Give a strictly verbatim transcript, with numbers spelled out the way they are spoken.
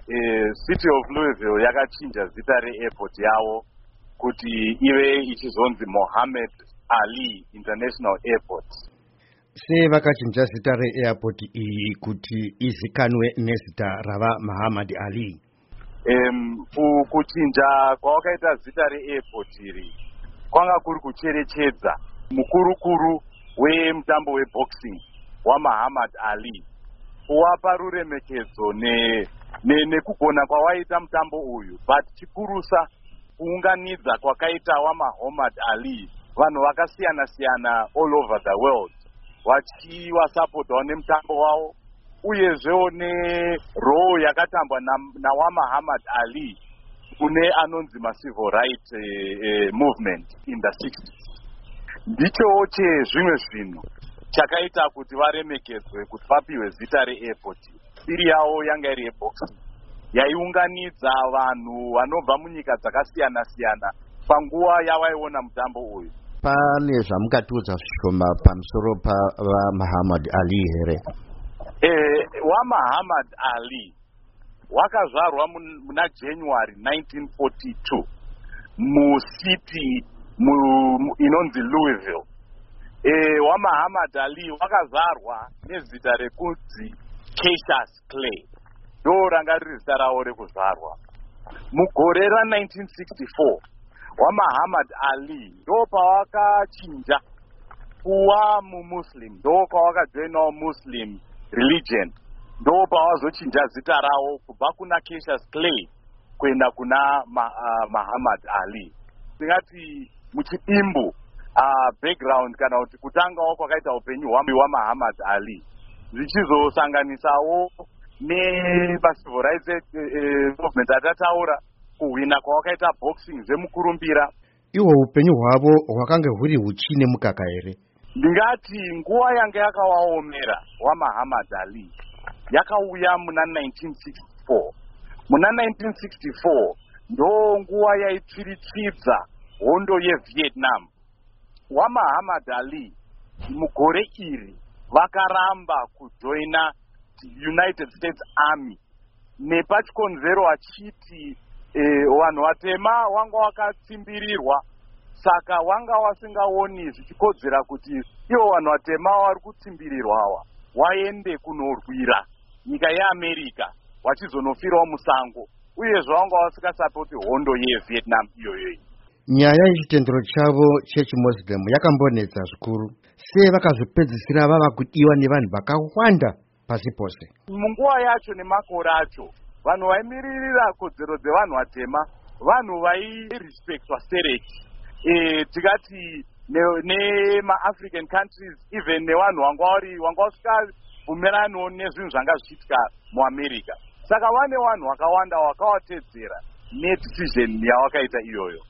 eh, City of Louisville yakachinja zita reairport yavo kuti ive ichizonzi Mohammed Ali International Airport. Sei vakachinja zita reairport iyi kuti izikanwe nezita rava Muhammad Ali? Um, kuchinja kwawakaita zita reairport iri kwanga kuri kucherechedza mukurukuru wemutambo weboxing waMuhammad Ali, kuwapa ruremekedzo nekugona ne, kwawaita mutambo uyu, but chikurusa kuunganidza kwakaita waMuhammad Ali vanhu vakasiyana siyana all over the world vachiwasapotwa nemutambo wavo, uyezvewo nerole yakatambwa nawaMuhammad Ali kune anonzi macivil rights eh, eh, movement in the sixties. Ndichowo chezvimwe zvinhu chakaita kuti varemekedzwe kuti vapiwe zita reairport. Iri yavo yanga iri yeboxing yaiunganidza vanhu vanobva munyika dzakasiyana siyana panguva yavaiona mutambo uyu. Pane zvamukatiudza zvishoma pamusoro paMuhammad Ali here? Eh, waMuhammad Ali wakazvarwa muna January nineteen forty-two mucity mu, mu, inonzi Louisville. Eh, waMuhammad Ali wakazvarwa nezita rekunzi Cassius Clay, ndo ranga riri zita ravo rekuzvarwa. Mugore ra nineteen sixty-four waMuhammad Ali ndo pawakachinja kuva mumuslim, ndo pawakajoinawo muslim religion, ndo pawazochinja zita ravo kubva kuna Cassius Clay kuenda kuna ma, uh, Muhammad Ali. Tingati muchidimbu uh, background kana kuti kutangawo kwakaita upenyu hwaMuhammad Ali zvichizosanganisawo nemacivil rights eh, movement atataura kuhwina kwawakaita boxing zvemukurumbira. Iwo upenyu hwavo hwakanga huri huchine mukaka here? Ndingati nguva yanga yakawaomera waMuhammad Ali yakauya muna nineteen sixty-four. Muna nineteen sixty-four ndo nguva yaipfiritsidza hondo yeVietnam. waMuhammad Ali mugore iri vakaramba kujoina United States Army nepachikonzero vachiti eh, vanhu vatema wanga wakatsimbirirwa, saka wanga wasingaoni zvichikodzera kuti ivo vanhu vatema vari kutsimbirirwa ava waende kunorwira nyika yeAmerica vachizonofirawo musango, uyezve wanga wasikasapoti hondo yeVietnam iyoyo. Nyaya yechitendero chavo chechimuslim yakambonetsa zvikuru. Sei vakazopedzisira vava kudiwa nevanhu vakawanda pasi pose? Munguva yacho nemakore acho vanhu vaimiririra kodzero dzevanhu vatema vanhu vairespectwa stereki, e, tikati nemaAfrican ne countries, even nevanhu vanga vasikabvumeraniwo nezvinhu zvanga zvichiitika muAmerica. Saka vane vanhu vakawanda vakawatedzera nedecision yavakaita iyoyo.